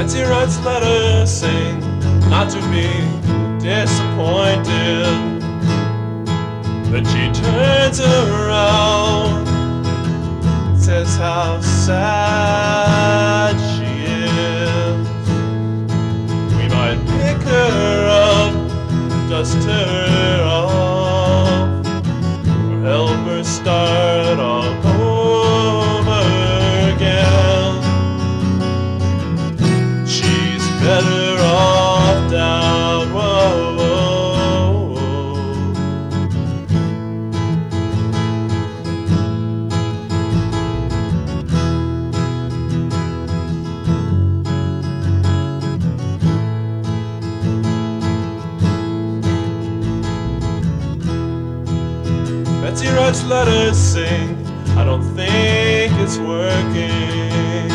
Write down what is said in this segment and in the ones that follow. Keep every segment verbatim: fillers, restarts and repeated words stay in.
Betsy writes letters saying not to be disappointed. Then she turns around, says how sad she is. We might pick her up, dust her off, or help her start all over again. She's better off down, whoa, whoa, whoa. Betsy writes letters saying, I don't think it's working.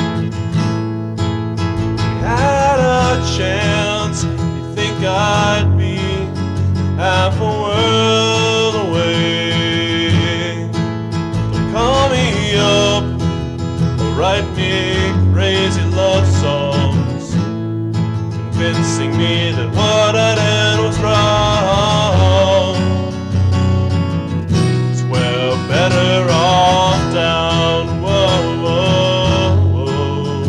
We had a chance, you think I'd be half a world away. Don't call me up or write me crazy love songs, convincing me that what I did was wrong. Better off down, whoa, whoa, whoa.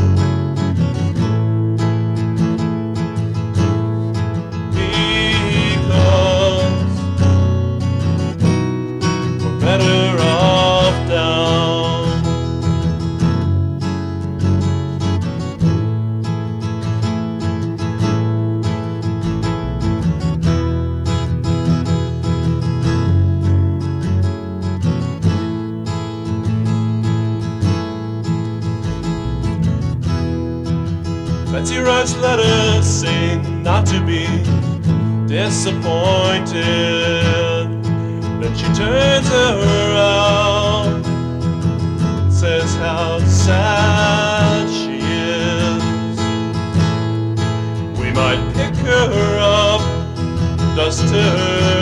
Because we're better off down. Betsy writes letters saying not to be disappointed. Then she turns around, says how sad she is. We might pick her up, dust her